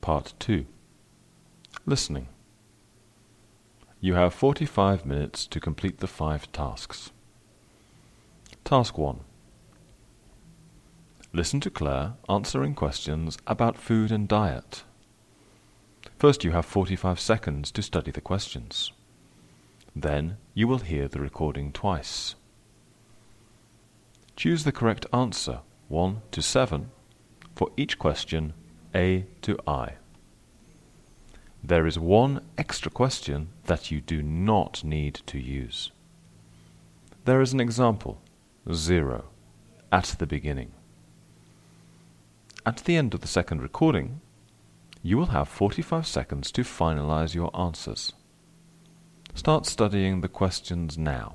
Part 2. Listening. You have 45 minutes to complete the 5 tasks. Task 1. Listen to Claire answering questions about food and diet. First, you have 45 seconds to study the questions. Then, you will hear the recording twice. Choose the correct answer, 1 to 7, for each question A to I. There is one extra question that you do not need to use. There is an example, 0, at the beginning. At the end of the second recording, you will have 45 seconds to finalize your answers. Start studying the questions now.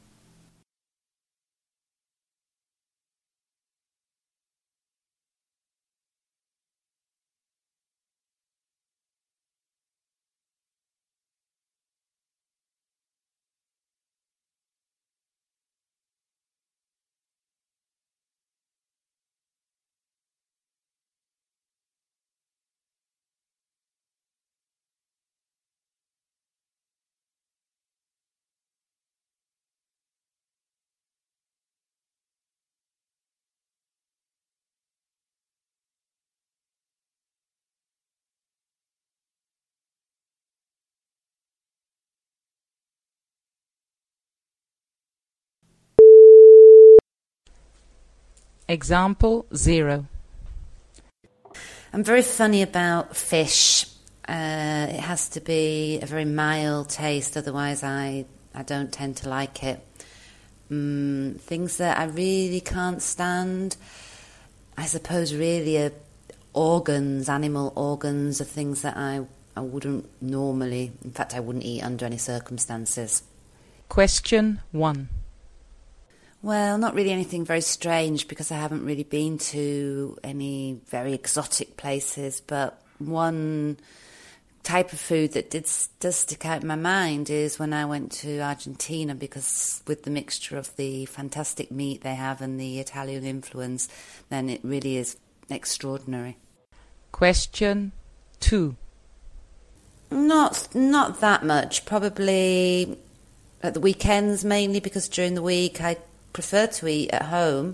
Example 0. I'm very funny about fish. It has to be a very mild taste, otherwise I don't tend to like it. Things that I really can't stand, I suppose really are organs, animal organs are things that I wouldn't normally, in fact I wouldn't eat under any circumstances. Question 1. Well, not really anything very strange because I haven't really been to any very exotic places, but one type of food that does stick out in my mind is when I went to Argentina, because with the mixture of the fantastic meat they have and the Italian influence, then it really is extraordinary. Question 2. Not that much, probably at the weekends mainly, because during the week I prefer to eat at home.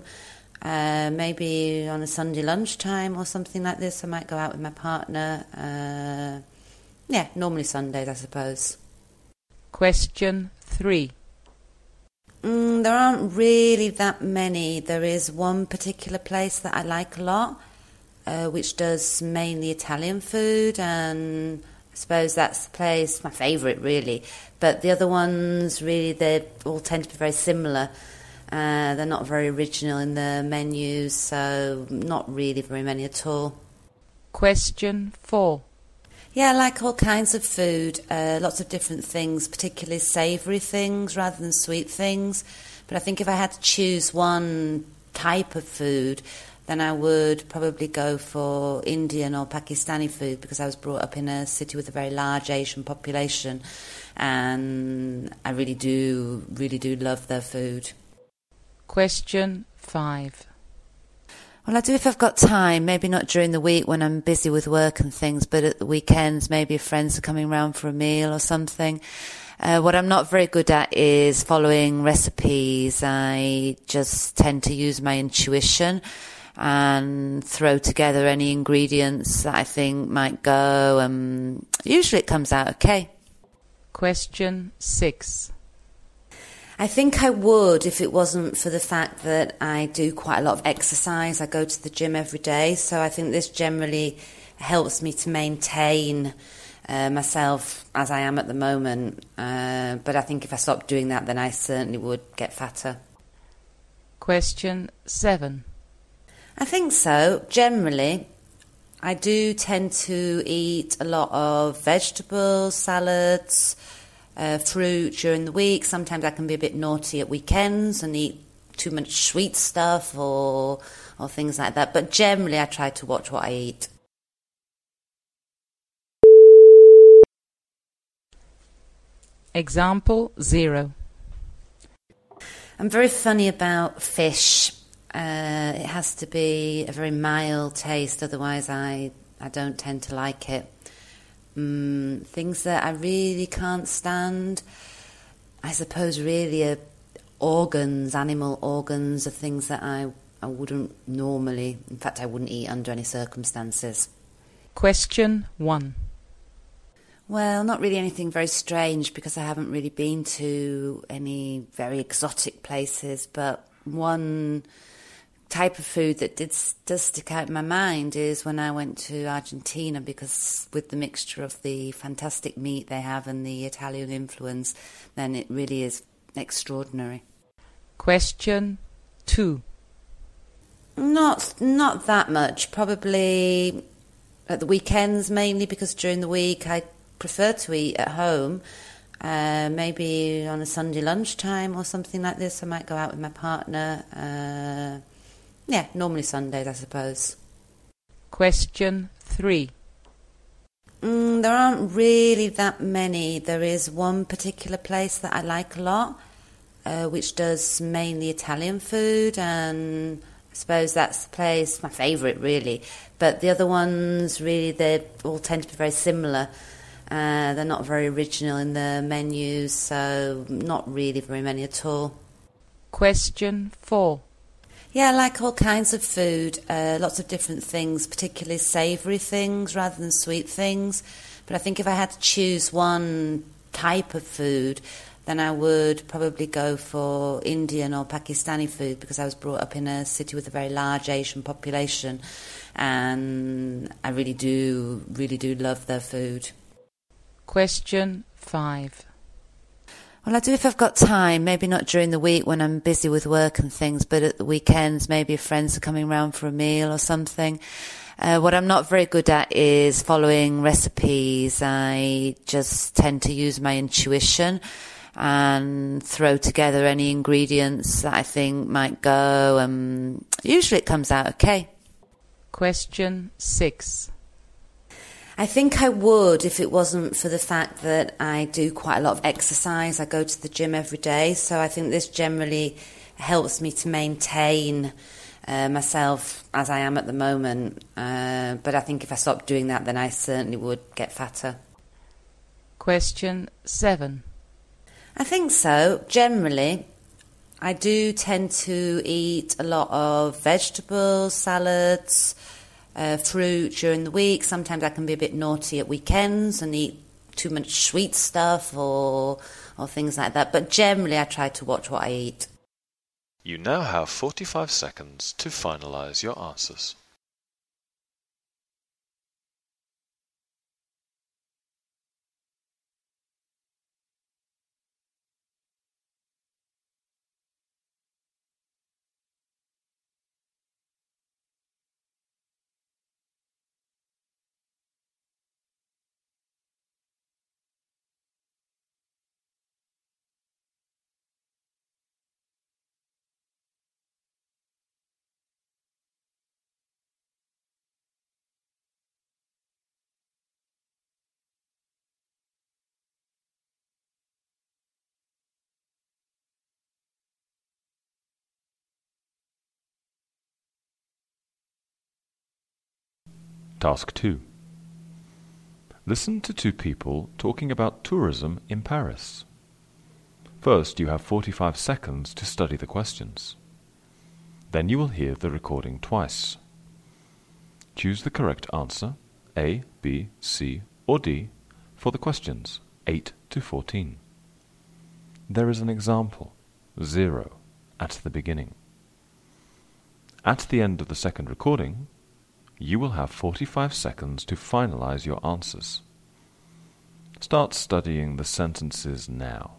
Maybe on a Sunday lunchtime or something like this I might go out with my partner. Normally Sundays I suppose. Question 3. There aren't really that many. There is one particular place that I like a lot, which does mainly Italian food, and I suppose that's the place, my favourite really, but the other ones really, they all tend to be very similar. They're not very original in their menus, so not really very many at all. Question 4. Yeah, I like all kinds of food, lots of different things, particularly savoury things rather than sweet things. But I think if I had to choose one type of food, then I would probably go for Indian or Pakistani food, because I was brought up in a city with a very large Asian population, and I really do love their food. Question 5. Well, I do if I've got time, maybe not during the week when I'm busy with work and things, but at the weekends maybe if friends are coming round for a meal or something. What I'm not very good at is following recipes. I just tend to use my intuition and throw together any ingredients that I think might go, and usually it comes out okay. Question 6. I think I would if it wasn't for the fact that I do quite a lot of exercise. I go to the gym every day, so I think this generally helps me to maintain myself as I am at the moment. But I think if I stopped doing that, then I certainly would get fatter. Question 7. I think so. Generally, I do tend to eat a lot of vegetables, salads, fruit during the week. Sometimes I can be a bit naughty at weekends and eat too much sweet stuff or things like that. But generally I try to watch what I eat. Example 0. I'm very funny about fish. It has to be a very mild taste, otherwise I I don't tend to like it. Things that I really can't stand, I suppose really are organs, animal organs are things that I wouldn't normally, in fact I wouldn't eat under any circumstances. Question 1. Well, not really anything very strange because I haven't really been to any very exotic places, but one type of food that does stick out in my mind is when I went to Argentina, because with the mixture of the fantastic meat they have and the Italian influence, then it really is extraordinary. Question 2. Not that much. Probably at the weekends mainly, because during the week I prefer to eat at home. Maybe on a Sunday lunchtime or something like this, I might go out with my partner. Normally Sundays, I suppose. Question 3. There aren't really that many. There is one particular place that I like a lot, which does mainly Italian food, and I suppose that's the place, my favourite really. But the other ones, really, they all tend to be very similar. They're not very original in their menus, so not really very many at all. Question 4. Yeah, I like all kinds of food, lots of different things, particularly savoury things rather than sweet things. But I think if I had to choose one type of food, then I would probably go for Indian or Pakistani food, because I was brought up in a city with a very large Asian population, and I really do love their food. Question 5. Well, I do if I've got time, maybe not during the week when I'm busy with work and things, but at the weekends, maybe if friends are coming round for a meal or something. What I'm not very good at is following recipes. I just tend to use my intuition and throw together any ingredients that I think might go, and usually it comes out okay. Question 6. I think I would if it wasn't for the fact that I do quite a lot of exercise. I go to the gym every day, so I think this generally helps me to maintain myself as I am at the moment. But I think if I stopped doing that, then I certainly would get fatter. Question 7. I think so. Generally, I do tend to eat a lot of vegetables, salads, fruit during the week. Sometimes I can be a bit naughty at weekends and eat too much sweet stuff or things like that. But generally, I try to watch what I eat. You now have 45 seconds to finalize your answers. Task 2. Listen to two people talking about tourism in Paris. First, you have 45 seconds to study the questions. Then you will hear the recording twice. Choose the correct answer, A, B, C, or D, for the questions 8 to 14. There is an example, 0, at the beginning. At the end of the second recording, you will have 45 seconds to finalize your answers. Start studying the sentences now.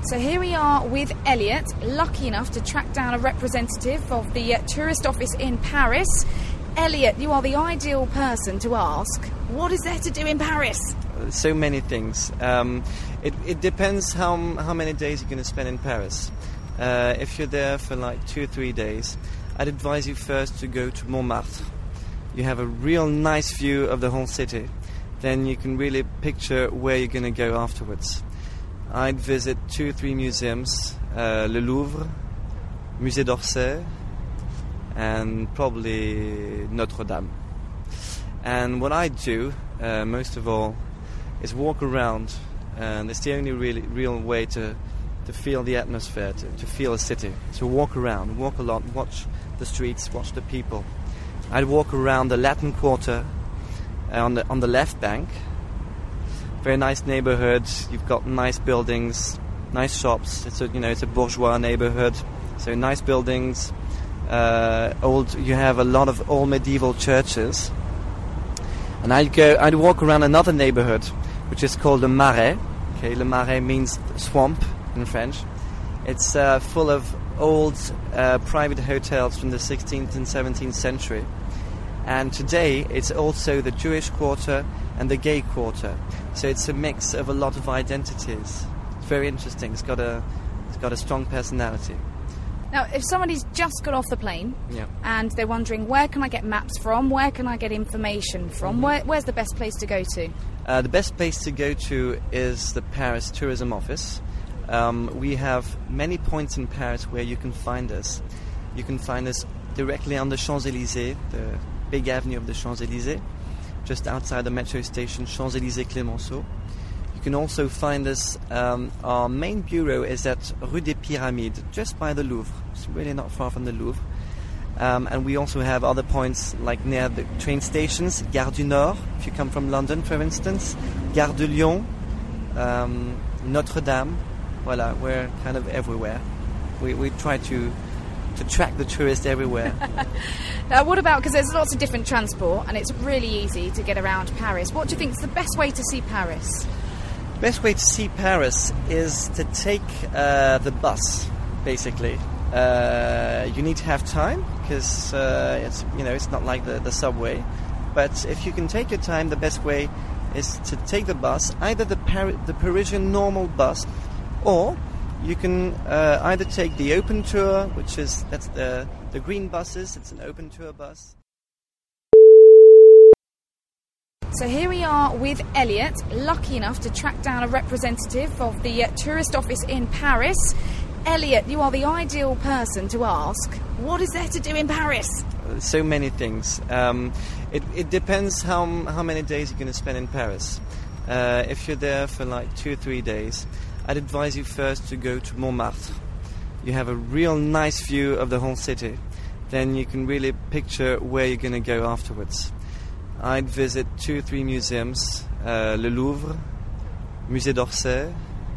So here we are with Elliot, lucky enough to track down a representative of the tourist office in Paris. Elliot, you are the ideal person to ask, what is there to do in Paris? So many things. It depends how many days you're going to spend in Paris. If you're there for like 2 or 3 days, I'd advise you first to go to Montmartre. You have a real nice view of the whole city. Then you can really picture where you're going to go afterwards. I'd visit 2 or 3 museums, Le Louvre, Musée d'Orsay, and probably Notre Dame. And what I do, most of all, is walk around, and it's the only real way to feel the atmosphere, to feel a city. So walk around, walk a lot, watch the streets, watch the people. I'd walk around the Latin Quarter on the left bank. Very nice neighborhood. You've got nice buildings, nice shops. It's a bourgeois neighborhood, so nice buildings. You have a lot of old medieval churches. And I'd walk around another neighborhood, which is called Le Marais. Okay, Le Marais means swamp in French. It's full of old private hotels from the 16th and 17th century. And today it's also the Jewish quarter and the gay quarter. So it's a mix of a lot of identities. It's very interesting. It's got a strong personality. Now, if somebody's just got off the plane and they're wondering, where can I get maps from? Where can I get information from? Where's the best place to go to? The best place to go to is the Paris Tourism Office. We have many points in Paris where you can find us. You can find us directly on the Champs-Élysées, the big avenue of the Champs-Élysées, just outside the metro station Champs-Élysées-Clemenceau. You can also find us, our main bureau is at Rue des Pyramides, just by the Louvre. It's really not far from the Louvre. And we also have other points like near the train stations, Gare du Nord, if you come from London, for instance, Gare de Lyon, Notre Dame. Voilà, we're kind of everywhere. We try to track the tourist everywhere. Now, what about, because there's lots of different transport and it's really easy to get around Paris, what do you think is the best way to see Paris? The best way to see Paris is to take the bus, basically. You need to have time because it's not like the subway. But if you can take your time, the best way is to take the bus, either the Parisian normal bus, or you can either take the open tour, that's the green buses. It's an open tour bus. So here we are with Elliot, lucky enough to track down a representative of the tourist office in Paris. Elliot, you are the ideal person to ask, what is there to do in Paris? So many things. It depends how many days you're going to spend in Paris. If you're there for like 2 or 3 days, I'd advise you first to go to Montmartre. You have a real nice view of the whole city. Then you can really picture where you're going to go afterwards. I'd visit 2 or 3 museums, Le Louvre, Musée d'Orsay,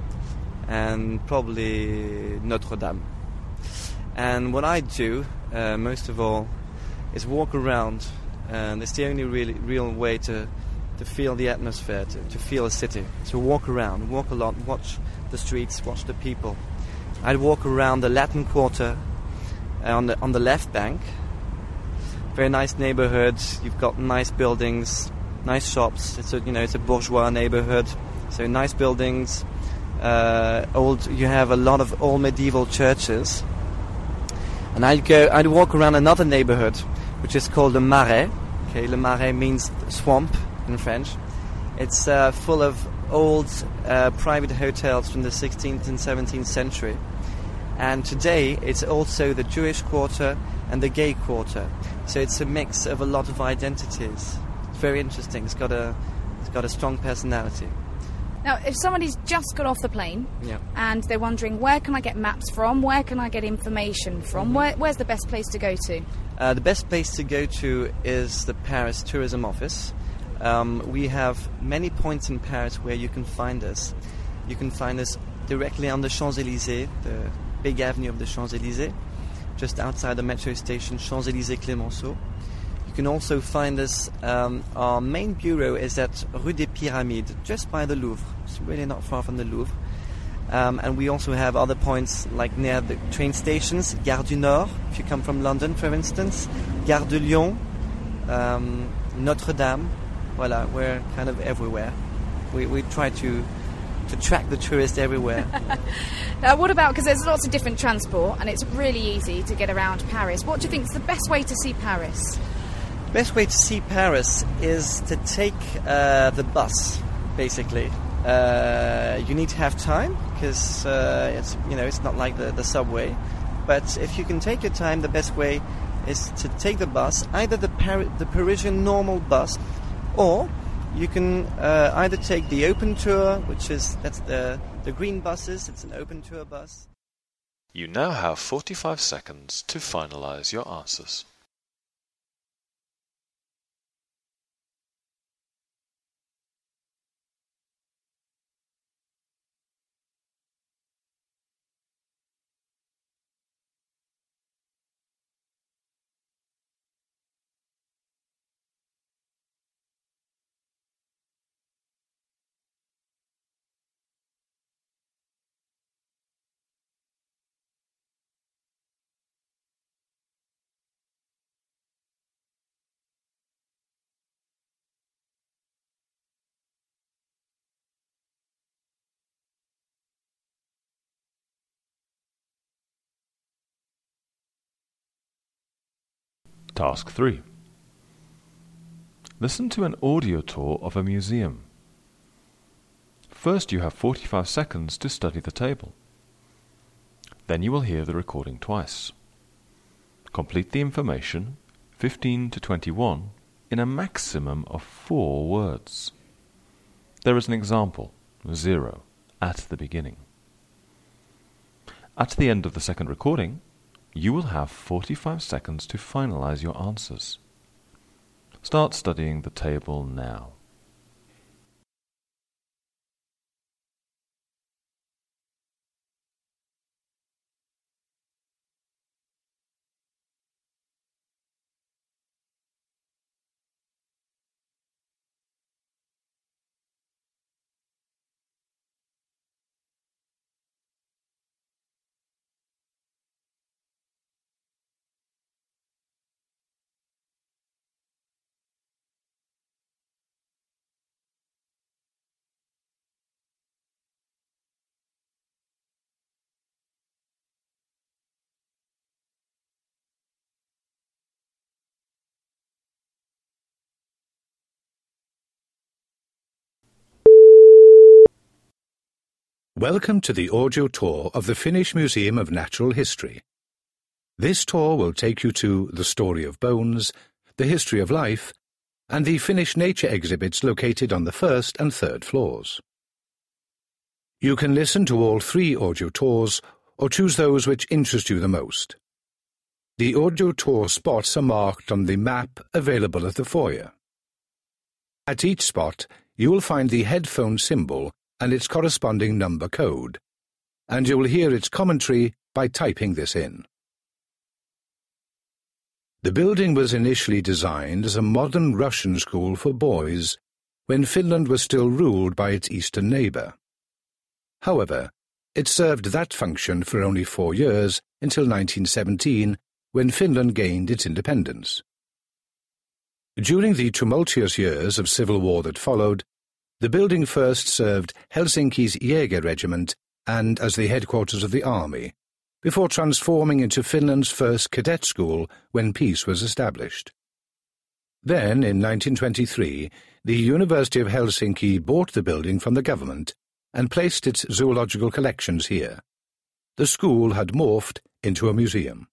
and probably Notre Dame. And what I do, most of all, is walk around, and it's the only real way to feel the atmosphere, to feel a city. So walk around, walk a lot, watch the streets, watch the people. I'd walk around the Latin Quarter on the left bank. Very nice neighborhood. You've got nice buildings, nice shops. It's a bourgeois neighborhood, so nice buildings. You have a lot of old medieval churches. And I'd walk around another neighborhood, which is called Le Marais. Okay, Le Marais means swamp in French. It's full of old private hotels from the 16th and 17th century. And today it's also the Jewish quarter and the gay quarter. So it's a mix of a lot of identities. It's very interesting. It's got a strong personality. Now, if somebody's just got off the plane and they're wondering, where can I get maps from? Where can I get information from? Where's the best place to go to? The best place to go to is the Paris Tourism Office. We have many points in Paris where you can find us. You can find us directly on the Champs-Élysées, the big avenue of the Champs-Élysées, just outside the metro station Champs-Élysées-Clemenceau. You can also find us, our main bureau is at Rue des Pyramides, just by the Louvre. It's really not far from the Louvre. And we also have other points like near the train stations, Gare du Nord, if you come from London, for instance, Gare de Lyon, Notre Dame. Voilà, we're kind of everywhere. We try to track the tourist everywhere. Now, what about, because there's lots of different transport and it's really easy to get around Paris, what do you think is the best way to see Paris? Best way to see Paris is to take the bus, basically. You need to have time because it's not like the subway. But if you can take your time, the best way is to take the bus, either the Parisian normal bus, or you can either take the open tour, that's the green buses. It's an open tour bus. You now have 45 seconds to finalize your answers. Task 3. Listen to an audio tour of a museum. First, you have 45 seconds to study the table. Then you will hear the recording twice. Complete the information, 15 to 21, in a maximum of 4 words. There is an example, 0, at the beginning. At the end of the second recording, you will have 45 seconds to finalize your answers. Start studying the table now. Welcome to the audio tour of the Finnish Museum of Natural History. This tour will take you to the story of bones, the history of life, and the Finnish nature exhibits located on the first and third floors. You can listen to all 3 audio tours or choose those which interest you the most. The audio tour spots are marked on the map available at the foyer. At each spot, you will find the headphone symbol and its corresponding number code, and you will hear its commentary by typing this in. The building was initially designed as a modern Russian school for boys when Finland was still ruled by its eastern neighbour. However, it served that function for only 4 years until 1917, when Finland gained its independence. During the tumultuous years of civil war that followed, the building first served Helsinki's Jäger Regiment and as the headquarters of the army, before transforming into Finland's first cadet school when peace was established. Then, in 1923, the University of Helsinki bought the building from the government and placed its zoological collections here. The school had morphed into a museum.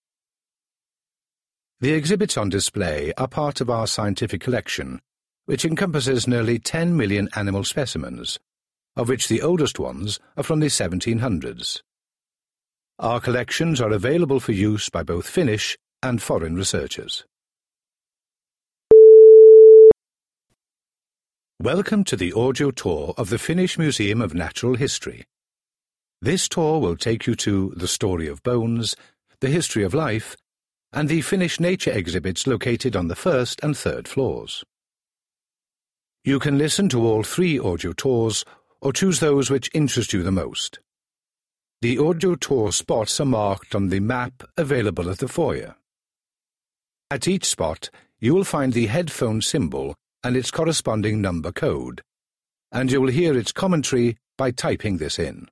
The exhibits on display are part of our scientific collection, which encompasses nearly 10 million animal specimens, of which the oldest ones are from the 1700s. Our collections are available for use by both Finnish and foreign researchers. Welcome to the audio tour of the Finnish Museum of Natural History. This tour will take you to the story of bones, the history of life, and the Finnish nature exhibits located on the first and third floors. You can listen to all 3 audio tours or choose those which interest you the most. The audio tour spots are marked on the map available at the foyer. At each spot, you will find the headphone symbol and its corresponding number code, and you will hear its commentary by typing this in.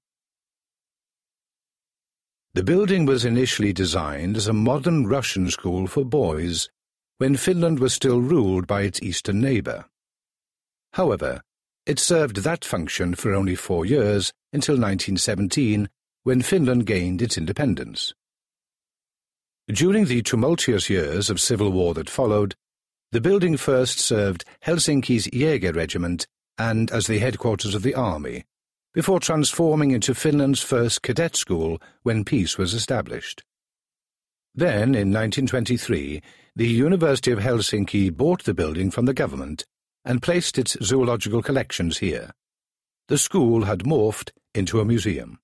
The building was initially designed as a modern Russian school for boys when Finland was still ruled by its eastern neighbour. However, it served that function for only 4 years until 1917, when Finland gained its independence. During the tumultuous years of civil war that followed, the building first served Helsinki's Jäger Regiment and as the headquarters of the army, before transforming into Finland's first cadet school when peace was established. Then, in 1923, the University of Helsinki bought the building from the government and placed its zoological collections here. The school had morphed into a museum.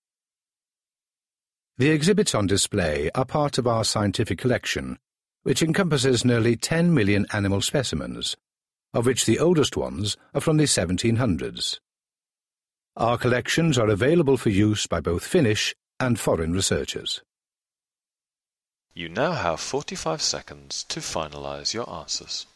The exhibits on display are part of our scientific collection, which encompasses nearly 10 million animal specimens, of which the oldest ones are from the 1700s. Our collections are available for use by both Finnish and foreign researchers. You now have 45 seconds to finalize your answers.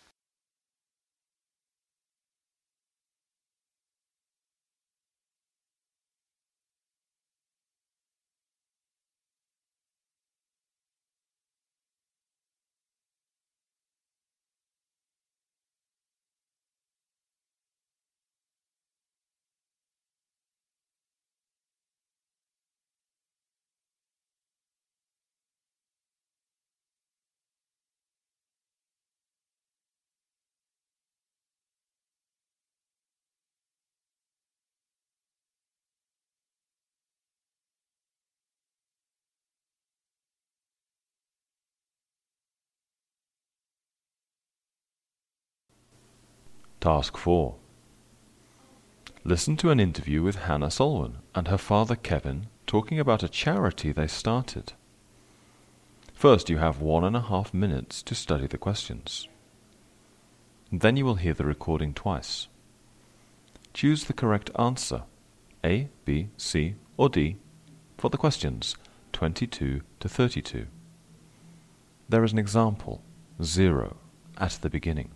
Task 4. Listen to an interview with Hannah Solwyn and her father Kevin talking about a charity they started. First, you have 1.5 minutes to study the questions. Then you will hear the recording twice. Choose the correct answer, A, B, C, or D, for the questions 22 to 32. There is an example, 0, at the beginning.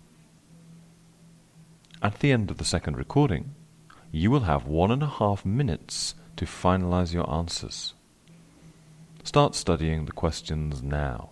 At the end of the second recording, you will have 1.5 minutes to finalize your answers. Start studying the questions now.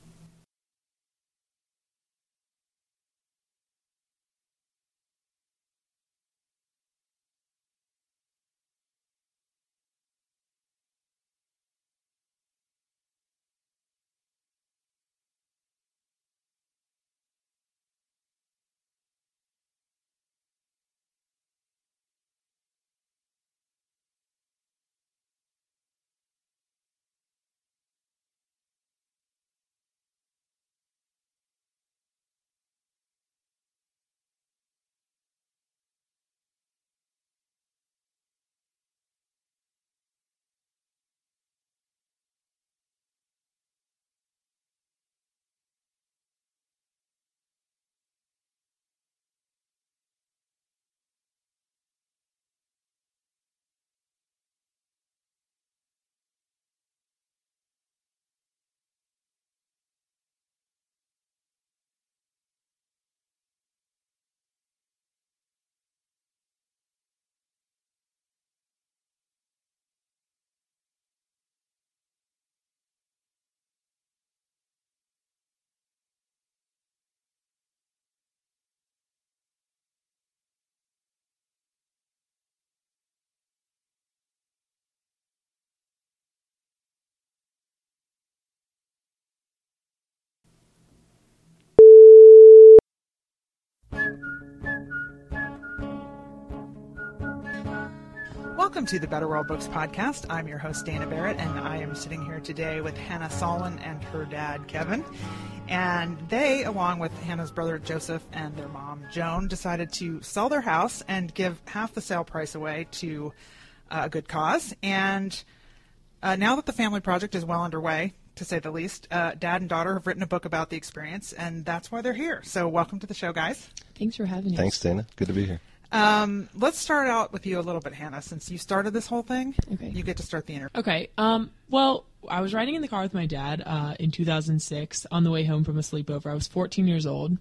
Welcome to the Better World Books podcast. I'm your host, Dana Barrett, and I am sitting here today with Hannah Solwyn and her dad, Kevin. And they, along with Hannah's brother, Joseph, and their mom, Joan, decided to sell their house and give half the sale price away to a good cause. And now that the family project is well underway, to say the least, Dad and daughter have written a book about the experience, and that's why they're here. So welcome to the show, guys. Thanks for having us. Thanks, Dana. Good to be here. Let's start out with you a little bit, Hannah. Since you started this whole thing, Okay. you get to start the interview. Okay. Well, I was riding in the car with my dad in 2006 on the way home from a sleepover. I was 14 years old.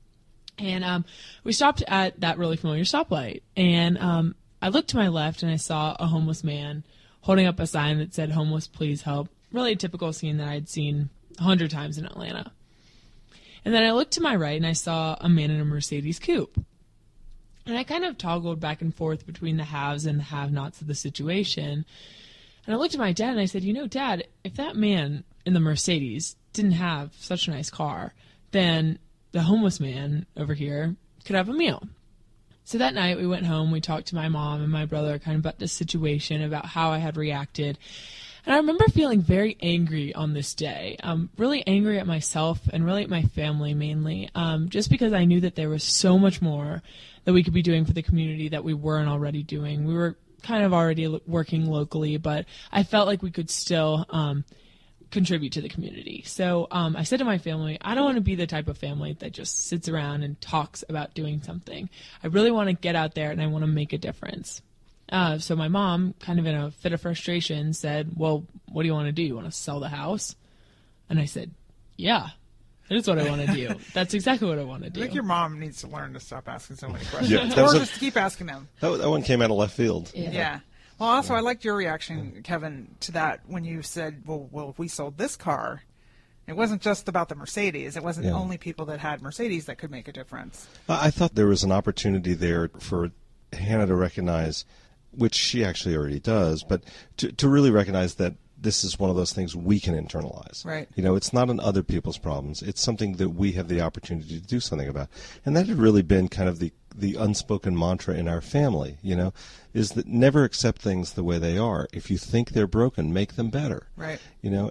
And we stopped at that really familiar stoplight. And I looked to my left and I saw a homeless man holding up a sign that said, "Homeless, please help." Really a typical scene that I'd seen 100 times in Atlanta. And then I looked to my right and I saw a man in a Mercedes coupe. And I kind of toggled back and forth between the haves and the have-nots of the situation. And I looked at my dad and I said, Dad, if that man in the Mercedes didn't have such a nice car, then the homeless man over here could have a meal. So that night we went home, we talked to my mom and my brother kind of about this situation, about how I had reacted. And I remember feeling very angry on this day, really angry at myself and really at my family mainly, just because I knew that there was so much more that we could be doing for the community that we weren't already doing. We were kind of already working locally, but I felt like we could still contribute to the community. So I said to my family, I don't want to be the type of family that just sits around and talks about doing something. I really want to get out there and I want to make a difference. So my mom, kind of in a fit of frustration, said, "Well, what do you want to do? You want to sell the house?" And I said, "Yeah, that is what I want to do. That's exactly what I want to do." I think your mom needs to learn to stop asking so many questions. Yeah, that or was just keep asking them. That one came out of left field. Yeah. Well, also, I liked your reaction, Kevin, to that when you said, well, if we sold this car, it wasn't just about the Mercedes. It wasn't only people that had Mercedes that could make a difference. I thought there was an opportunity there for Hannah to recognize, which she actually already does, but to really recognize that this is one of those things we can internalize. Right. It's not on other people's problems. It's something that we have the opportunity to do something about. And that had really been kind of the unspoken mantra in our family, is that never accept things the way they are. If you think they're broken, make them better. Right.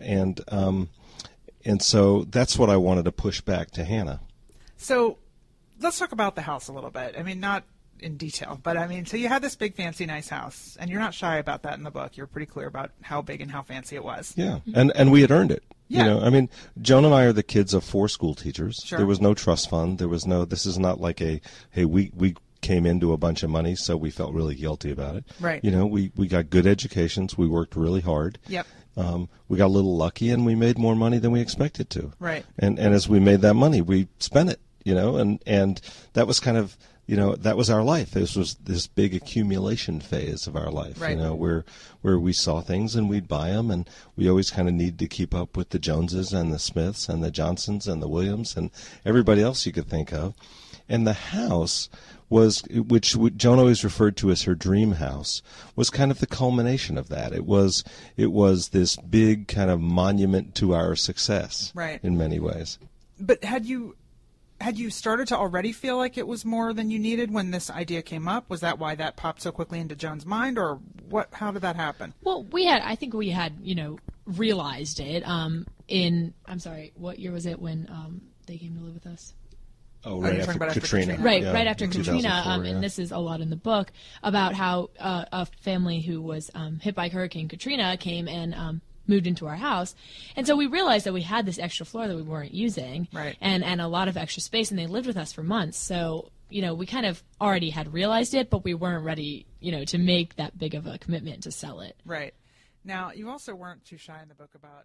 And so that's what I wanted to push back to Hannah. So let's talk about the house a little bit. I mean, not in detail, but so you had this big, fancy, nice house, and you're not shy about that in the book. You're pretty clear about how big and how fancy it was. Yeah, and we had earned it. Yeah. Joan and I are the kids of 4 school teachers. Sure. There was no trust fund. There was no, this is not like we came into a bunch of money, so we felt really guilty about it. Right. We got good educations. We worked really hard. Yep. We got a little lucky, and we made more money than we expected to. Right. And as we made that money, we spent it, and that was kind of, that was our life. This was this big accumulation phase of our life, right. Where we saw things and we'd buy them, and we always kind of needed to keep up with the Joneses and the Smiths and the Johnsons and the Williams and everybody else you could think of. And the house was, which Joan always referred to as her dream house, was kind of the culmination of that. It was this big kind of monument to our success, right. in many ways. But had you started to already feel like it was more than you needed when this idea came up? Was that why that popped so quickly into Joan's mind, or what? How did that happen? Well, I think we had, realized it. I'm sorry, what year was it when they came to live with us? Oh, right after Katrina. Right, yeah, right after Katrina. yeah. And this is a lot in the book about how a family who was hit by Hurricane Katrina came and moved into our house. And so we realized that we had this extra floor that we weren't using, right. and a lot of extra space, and they lived with us for months. So, we kind of already had realized it, but we weren't ready, to make that big of a commitment to sell it. Right. Now, you also weren't too shy in the book about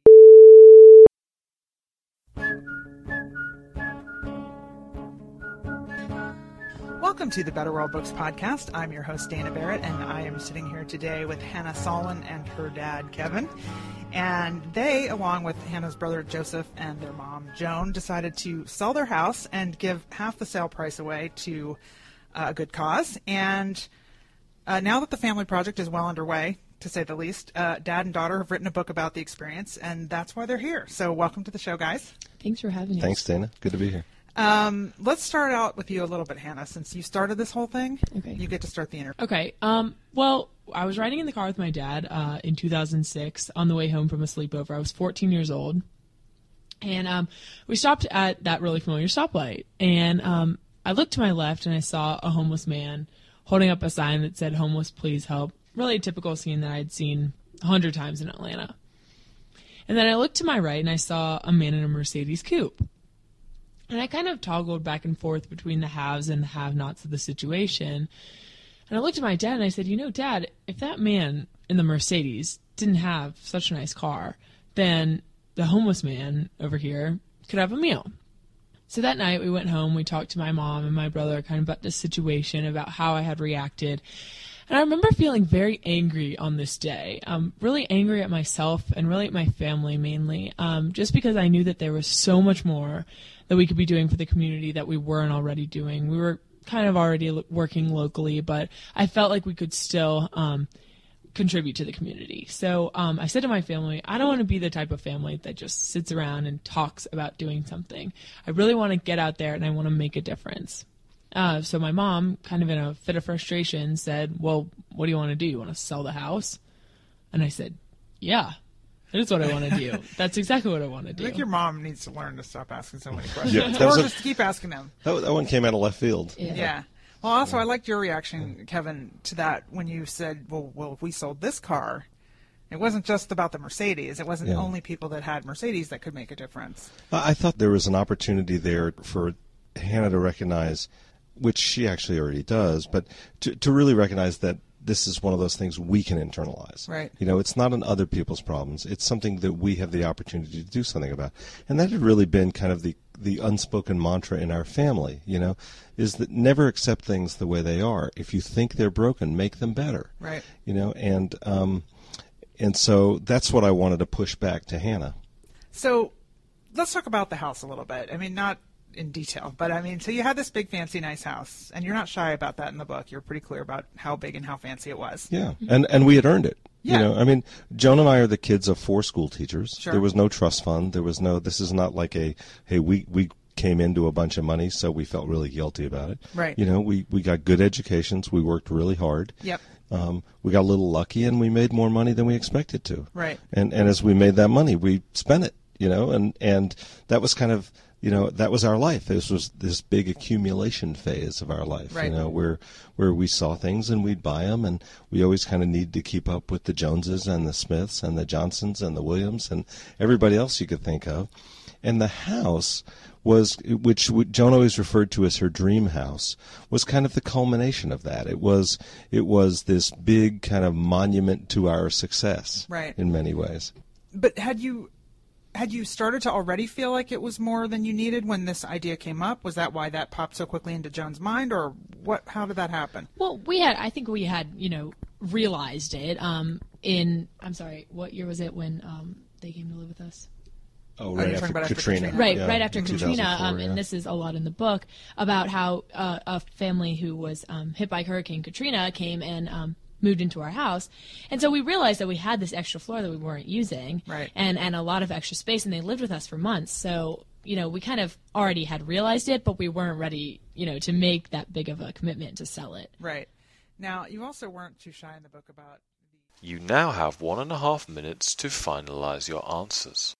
Welcome to the Better World Books podcast. I'm your host, Dana Barrett, and I am sitting here today with Hannah Solon and her dad, Kevin. And they, along with Hannah's brother, Joseph, and their mom, Joan, decided to sell their house and give half the sale price away to a good cause. And now that the family project is well underway, to say the least, dad and daughter have written a book about the experience, and that's why they're here. So welcome to the show, guys. Thanks for having us. Thanks, Dana. Good to be here. Let's start out with you a little bit, Hannah. Since you started this whole thing, okay. You get to start the interview. Okay. Well, I was riding in the car with my dad in 2006 on the way home from a sleepover. I was 14 years old. And we stopped at that really familiar stoplight. And I looked to my left and I saw a homeless man holding up a sign that said, "Homeless, please help." Really a typical scene that I'd seen 100 times in Atlanta. And then I looked to my right and I saw a man in a Mercedes coupe. And I kind of toggled back and forth between the haves and the have-nots of the situation. And I looked at my dad and I said, Dad, if that man in the Mercedes didn't have such a nice car, then the homeless man over here could have a meal. So that night we went home, we talked to my mom and my brother kind of about this situation, about how I had reacted. And I remember feeling very angry on this day, really angry at myself and really at my family mainly, just because I knew that there was so much more that we could be doing for the community that we weren't already doing. We were kind of already working locally, but I felt like we could still contribute to the community. So I said to my family, I don't want to be the type of family that just sits around and talks about doing something. I really want to get out there and I want to make a difference. So my mom, kind of in a fit of frustration, said, well, what do you want to do? You want to sell the house? And I said, yeah, that is what I want to do. That's exactly what I want to do. I think your mom needs to learn to stop asking so many questions. Yeah, or just keep asking them. That one came out of left field. Yeah. Well, also, I liked your reaction, Kevin, to that when you said, well, if we sold this car, it wasn't just about the Mercedes. It wasn't only people that had Mercedes that could make a difference. I thought there was an opportunity there for Hannah to recognize, which she actually already does, but to really recognize that this is one of those things we can internalize. Right. It's not on other people's problems. It's something that we have the opportunity to do something about. And that had really been kind of the unspoken mantra in our family, is that never accept things the way they are. If you think they're broken, make them better. Right. And so that's what I wanted to push back to Hannah. So let's talk about the house a little bit. I mean, not in detail, but so you had this big, fancy, nice house, and you're not shy about that in the book. You're pretty clear about how big and how fancy it was. Yeah, and we had earned it. Yeah. Joan and I are the kids of 4 school teachers. Sure. There was no trust fund. There was no, this is not like we came into a bunch of money, so we felt really guilty about it. Right. We got good educations. We worked really hard. Yep. We got a little lucky, and we made more money than we expected to. Right. And as we made that money, we spent it, and that was kind of, that was our life. This was this big accumulation phase of our life, right. Where we saw things and we'd buy them, and we always kind of needed to keep up with the Joneses and the Smiths and the Johnsons and the Williams and everybody else you could think of. And the house was, which Joan always referred to as her dream house, was kind of the culmination of that. It was this big kind of monument to our success, right. in many ways. But had you started to already feel like it was more than you needed when this idea came up? Was that why that popped so quickly into Joan's mind, or what? How did that happen? Well, I think we had, realized it. I'm sorry, what year was it when they came to live with us? Oh, right after Katrina. Right, yeah, right after Katrina, and this is a lot in the book about how a family who was hit by Hurricane Katrina came and moved into our house. And so we realized that we had this extra floor that we weren't using, right. and a lot of extra space, and they lived with us for months. So, we kind of already had realized it, but we weren't ready, to make that big of a commitment to sell it. Right. Now, you also weren't too shy in the book about... You now have 1.5 minutes to finalize your answers.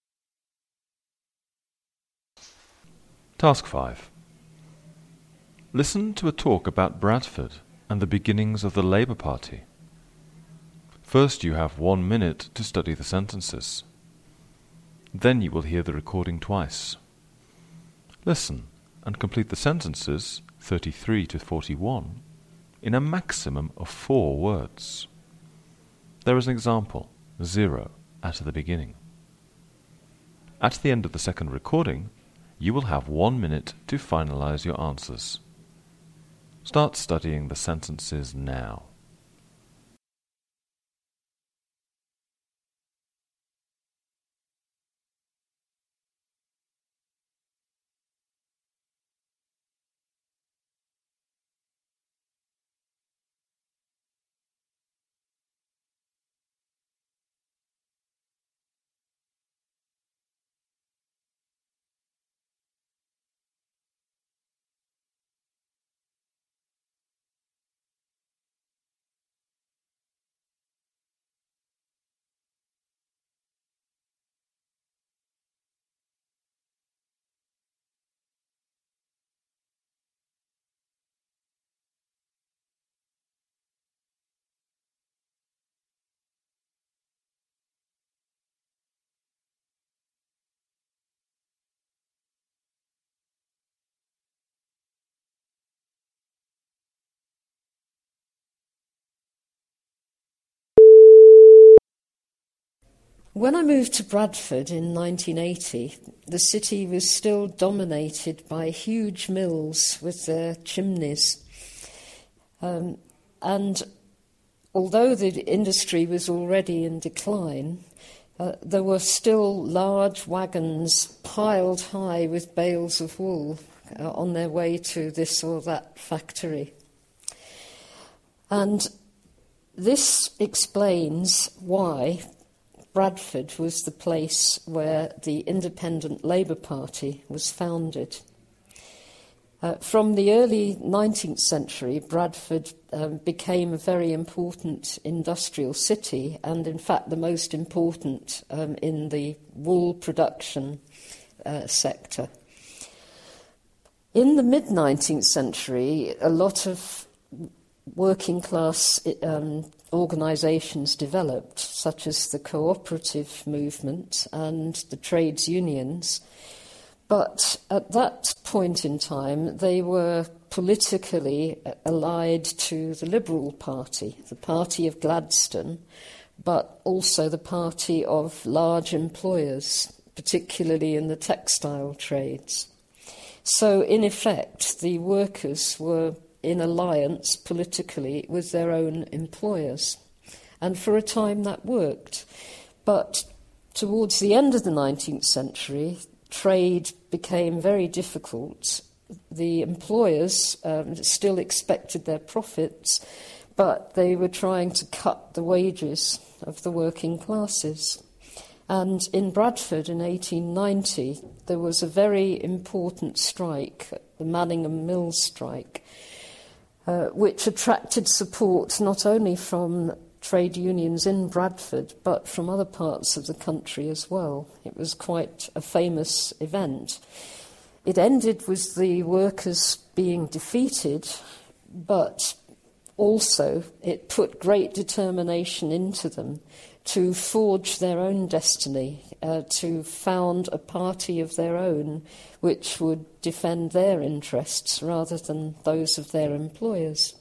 Task 5. Listen to a talk about Bradford and the beginnings of the Labour Party. First you have 1 minute to study the sentences. Then you will hear the recording twice. Listen and complete the sentences, 33 to 41, in a maximum of 4 words. There is an example, 0, at the beginning. At the end of the second recording, you will have 1 minute to finalize your answers. Start studying the sentences now. When I moved to Bradford in 1980, the city was still dominated by huge mills with their chimneys. And although the industry was already in decline, there were still large wagons piled high with bales of wool on their way to this or that factory. And this explains why Bradford was the place where the Independent Labour Party was founded. From the early 19th century, Bradford became a very important industrial city, and in fact the most important in the wool production sector. In the mid-19th century, a lot of working class organisations developed, such as the cooperative movement and the trades unions. But at that point in time, they were politically allied to the Liberal Party, the party of Gladstone, but also the party of large employers, particularly in the textile trades. So, in effect, the workers were in alliance politically with their own employers. And for a time that worked. But towards the end of the 19th century, trade became very difficult. The employers still expected their profits, but they were trying to cut the wages of the working classes. And in Bradford in 1890, there was a very important strike, the Manningham Mills strike, which attracted support not only from trade unions in Bradford, but from other parts of the country as well. It was quite a famous event. It ended with the workers being defeated, but also it put great determination into them to forge their own destiny, to found a party of their own which would defend their interests rather than those of their employers.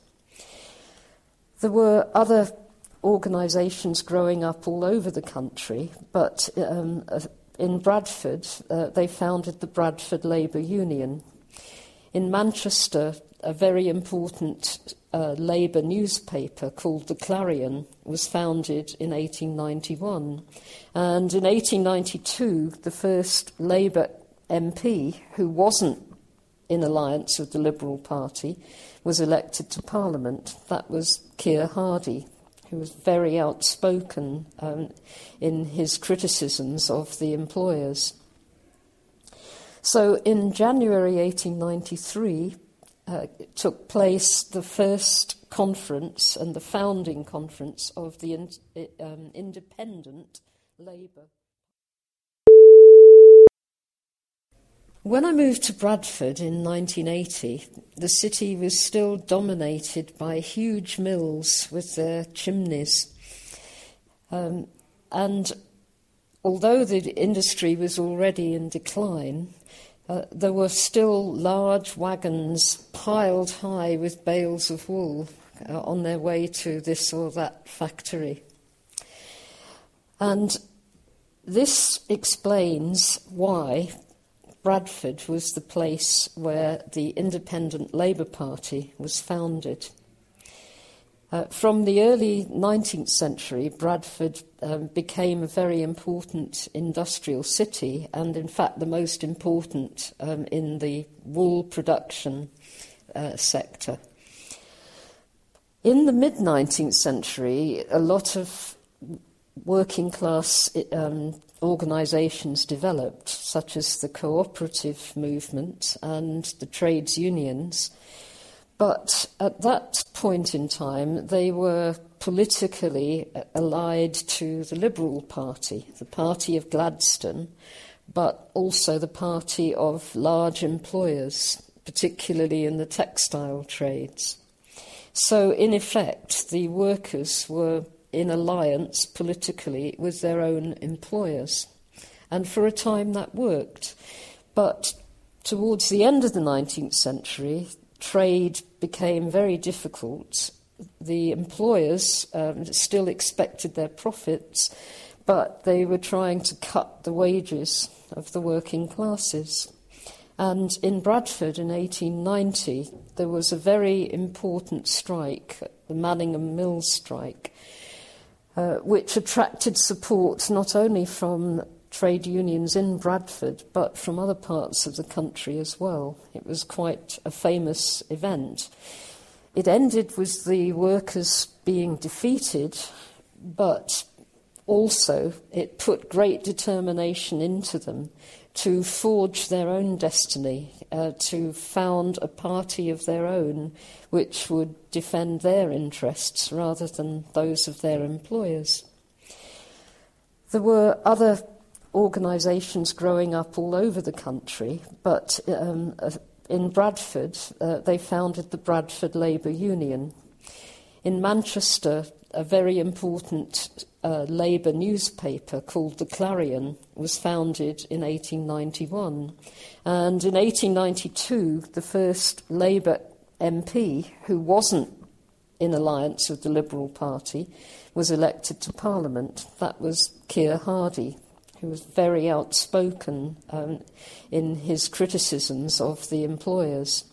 There were other organisations growing up all over the country, but in Bradford they founded the Bradford Labour Union. In Manchester, a very important Labour newspaper called The Clarion was founded in 1891. And in 1892, the first Labour MP, who wasn't in alliance with the Liberal Party, was elected to Parliament. That was Keir Hardie, who was very outspoken in his criticisms of the employers. So in January 1893, took place the first conference and the founding conference of the Independent Labour. When I moved to Bradford in 1980, the city was still dominated by huge mills with their chimneys. And although the industry was already in decline, there were still large wagons piled high with bales of wool on their way to this or that factory. And this explains why Bradford was the place where the Independent Labour Party was founded. From the early 19th century, Bradford became a very important industrial city, and in fact the most important in the wool production sector. In the mid-19th century, a lot of working class organisations developed, such as the cooperative movement and the trades unions. But at that point in time, they were politically allied to the Liberal Party, the party of Gladstone, but also the party of large employers, particularly in the textile trades. So, in effect, the workers were in alliance politically with their own employers. And for a time that worked. But towards the end of the 19th century, trade became very difficult. The employers still expected their profits, but they were trying to cut the wages of the working classes. And in Bradford in 1890, there was a very important strike, the Manningham Mills strike, which attracted support not only from trade unions in Bradford, but from other parts of the country as well. It was quite a famous event. It ended with the workers being defeated, but also it put great determination into them to forge their own destiny, to found a party of their own which would defend their interests rather than those of their employers. There were other organisations growing up all over the country, but in Bradford, they founded the Bradford Labour Union. In Manchester, a very important Labour newspaper called The Clarion was founded in 1891. And in 1892, the first Labour MP, who wasn't in alliance with the Liberal Party, was elected to Parliament. That was Keir Hardie, who was very outspoken in his criticisms of the employers.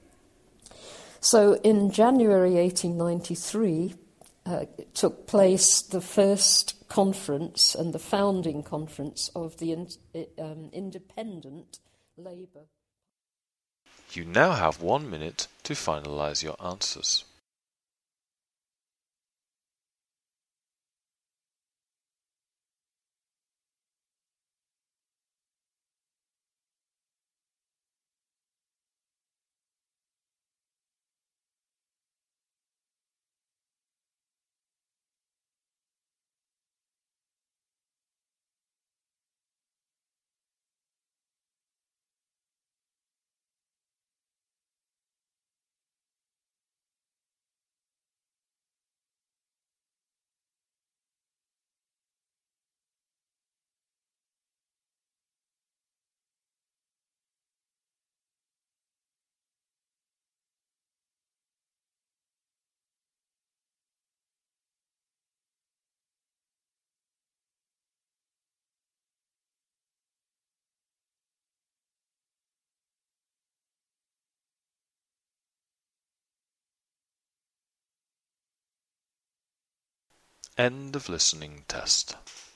So in January 1893 took place the first conference and the founding conference of the Independent Labour. You now have 1 minute to finalise your answers. End of listening test.